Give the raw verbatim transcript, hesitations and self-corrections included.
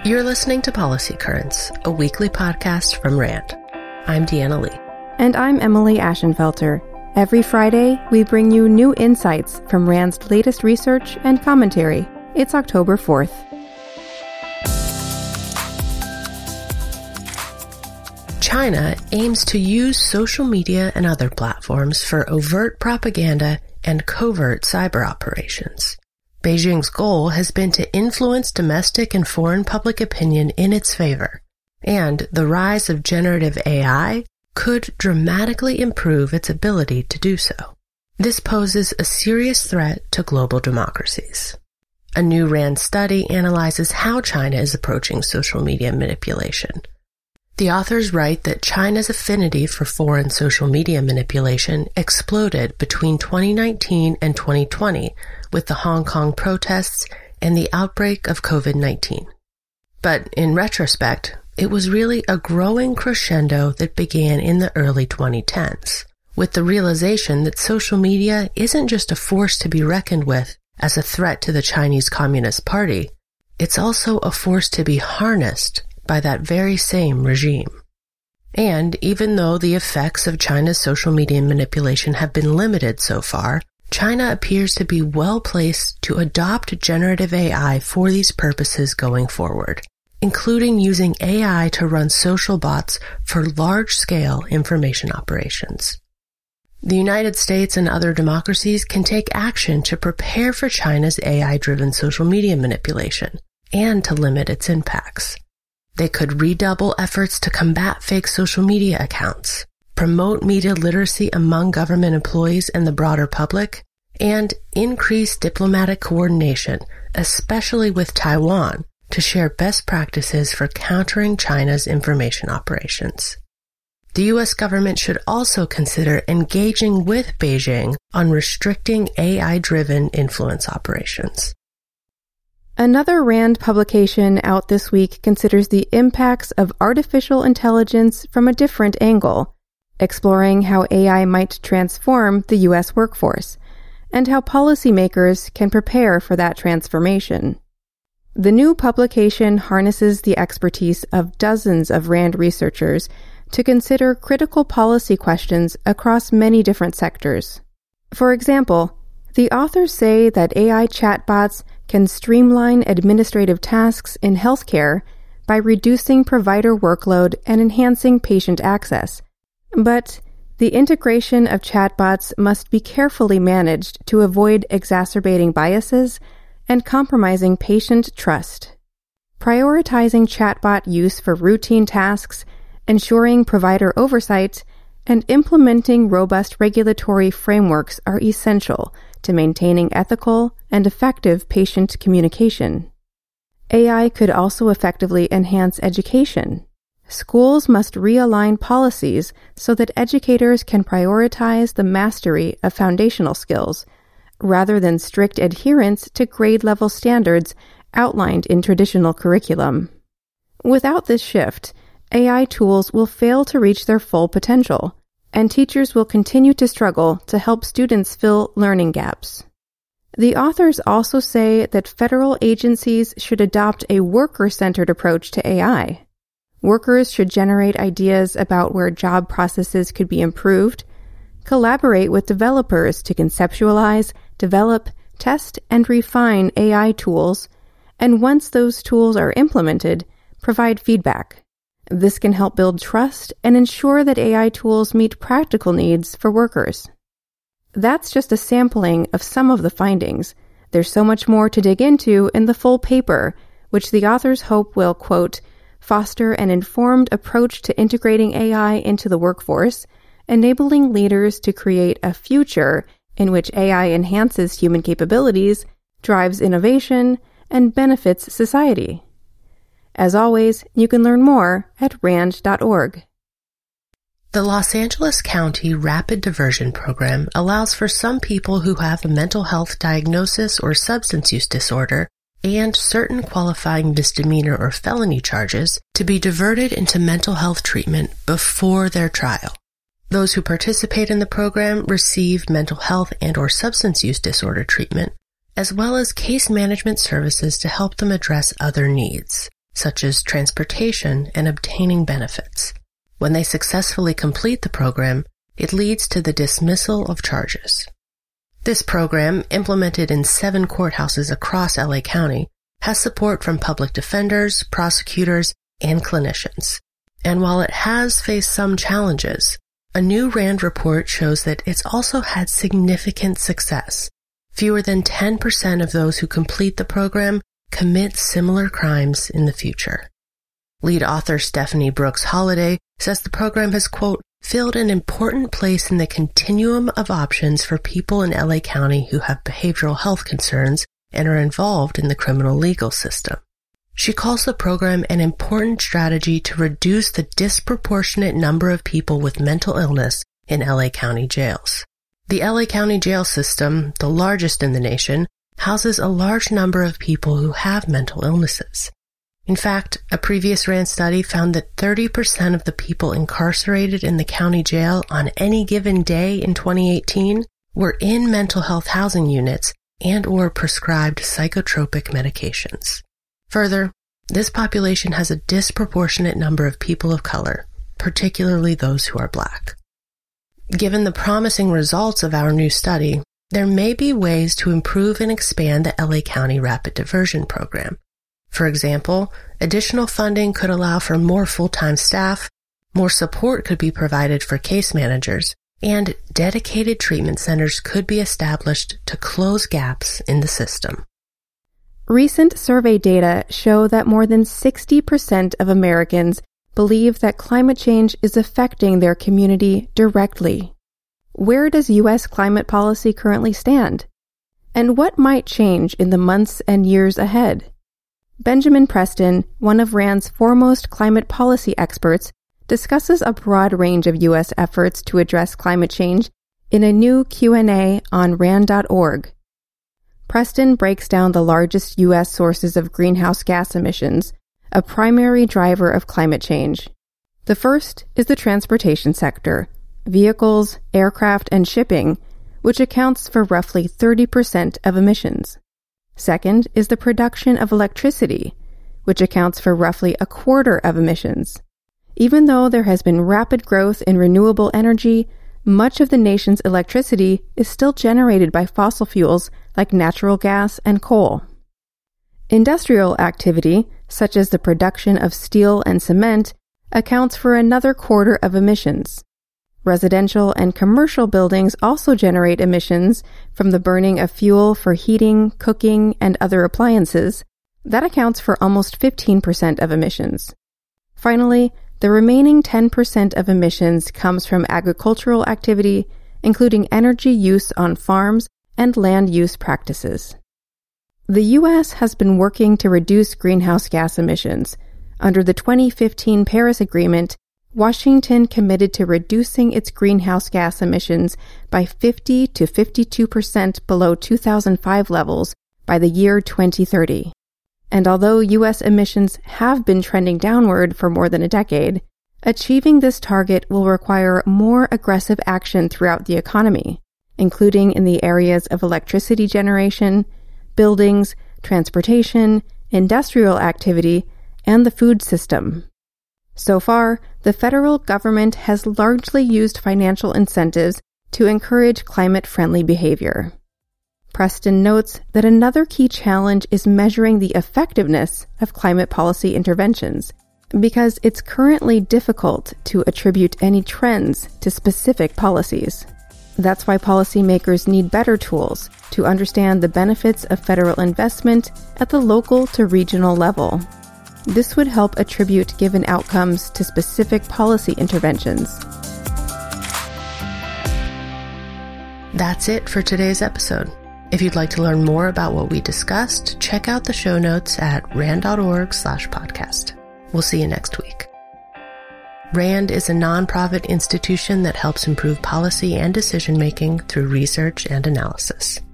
You're listening to Policy Currents, a weekly podcast from RAND. I'm Deanna Lee. And I'm Emily Ashenfelter. Every Friday, we bring you new insights from RAND's latest research and commentary. It's October fourth. China aims to use social media and other platforms for overt propaganda and covert cyber operations. Beijing's goal has been to influence domestic and foreign public opinion in its favor, and the rise of generative A I could dramatically improve its ability to do so. This poses a serious threat to global democracies. A new RAND study analyzes how China is approaching social media manipulation. The authors write that China's affinity for foreign social media manipulation exploded between twenty nineteen and twenty twenty with the Hong Kong protests and the outbreak of covid nineteen. But in retrospect, it was really a growing crescendo that began in the early twenty tens, with the realization that social media isn't just a force to be reckoned with as a threat to the Chinese Communist Party, it's also a force to be harnessed by that very same regime. And even though the effects of China's social media manipulation have been limited so far, China appears to be well placed to adopt generative A I for these purposes going forward, including using A I to run social bots for large-scale information operations. The United States and other democracies can take action to prepare for China's A I-driven social media manipulation and to limit its impacts. They could redouble efforts to combat fake social media accounts, promote media literacy among government employees and the broader public, and increase diplomatic coordination, especially with Taiwan, to share best practices for countering China's information operations. The U S government should also consider engaging with Beijing on restricting A I-driven influence operations. Another RAND publication out this week considers the impacts of artificial intelligence from a different angle, exploring how A I might transform the U S workforce, and how policymakers can prepare for that transformation. The new publication harnesses the expertise of dozens of RAND researchers to consider critical policy questions across many different sectors. For example, the authors say that A I chatbots can streamline administrative tasks in healthcare by reducing provider workload and enhancing patient access. But the integration of chatbots must be carefully managed to avoid exacerbating biases and compromising patient trust. Prioritizing chatbot use for routine tasks, ensuring provider oversight, and implementing robust regulatory frameworks are essential to maintaining ethical and effective patient communication. A I could also effectively enhance education. Schools must realign policies so that educators can prioritize the mastery of foundational skills, rather than strict adherence to grade-level standards outlined in traditional curriculum. Without this shift, A I tools will fail to reach their full potential, and teachers will continue to struggle to help students fill learning gaps. The authors also say that federal agencies should adopt a worker-centered approach to A I. Workers should generate ideas about where job processes could be improved, collaborate with developers to conceptualize, develop, test, and refine A I tools, and once those tools are implemented, provide feedback. This can help build trust and ensure that A I tools meet practical needs for workers. That's just a sampling of some of the findings. There's so much more to dig into in the full paper, which the authors hope will, quote, foster an informed approach to integrating A I into the workforce, enabling leaders to create a future in which A I enhances human capabilities, drives innovation, and benefits society. As always, you can learn more at rand dot org. The Los Angeles County Rapid Diversion Program allows for some people who have a mental health diagnosis or substance use disorder and certain qualifying misdemeanor or felony charges to be diverted into mental health treatment before their trial. Those who participate in the program receive mental health and or substance use disorder treatment, as well as case management services to help them address other needs. such as transportation and obtaining benefits. When they successfully complete the program, it leads to the dismissal of charges. This program, implemented in seven courthouses across L A County, has support from public defenders, prosecutors, and clinicians. And while it has faced some challenges, a new RAND report shows that it's also had significant success. Fewer than ten percent of those who complete the program commit similar crimes in the future. Lead author Stephanie Brooks Holliday says the program has, quote, filled an important place in the continuum of options for people in L A County who have behavioral health concerns and are involved in the criminal legal system. She calls the program an important strategy to reduce the disproportionate number of people with mental illness in L A County jails. The L A County jail system, the largest in the nation, houses a large number of people who have mental illnesses. In fact, a previous RAND study found that thirty percent of the people incarcerated in the county jail on any given day in twenty eighteen were in mental health housing units and or prescribed psychotropic medications. Further, this population has a disproportionate number of people of color, particularly those who are Black. Given the promising results of our new study, there may be ways to improve and expand the L A County Rapid Diversion Program. For example, additional funding could allow for more full-time staff, more support could be provided for case managers, and dedicated treatment centers could be established to close gaps in the system. Recent survey data show that more than sixty percent of Americans believe that climate change is affecting their community directly. Where does U S climate policy currently stand? And what might change in the months and years ahead? Benjamin Preston, one of RAND's foremost climate policy experts, discusses a broad range of U S efforts to address climate change in a new Q and A on rand dot org. Preston breaks down the largest U S sources of greenhouse gas emissions, a primary driver of climate change. The first is the transportation sector, vehicles, aircraft, and shipping, which accounts for roughly thirty percent of emissions. Second is the production of electricity, which accounts for roughly a quarter of emissions. Even though there has been rapid growth in renewable energy, much of the nation's electricity is still generated by fossil fuels like natural gas and coal. Industrial activity, such as the production of steel and cement, accounts for another quarter of emissions. Residential and commercial buildings also generate emissions from the burning of fuel for heating, cooking, and other appliances. That accounts for almost fifteen percent of emissions. Finally, the remaining ten percent of emissions comes from agricultural activity, including energy use on farms and land use practices. The U S has been working to reduce greenhouse gas emissions. Under the twenty fifteen Paris Agreement, Washington committed to reducing its greenhouse gas emissions by fifty to fifty-two percent below two thousand five levels by the year twenty thirty. And although U S emissions have been trending downward for more than a decade, achieving this target will require more aggressive action throughout the economy, including in the areas of electricity generation, buildings, transportation, industrial activity, and the food system. So far, the federal government has largely used financial incentives to encourage climate-friendly behavior. Preston notes that another key challenge is measuring the effectiveness of climate policy interventions, because it's currently difficult to attribute any trends to specific policies. That's why policymakers need better tools to understand the benefits of federal investment at the local to regional level. This would help attribute given outcomes to specific policy interventions. That's it for today's episode. If you'd like to learn more about what we discussed, check out the show notes at rand dot org slash podcast. We'll see you next week. RAND is a nonprofit institution that helps improve policy and decision-making through research and analysis.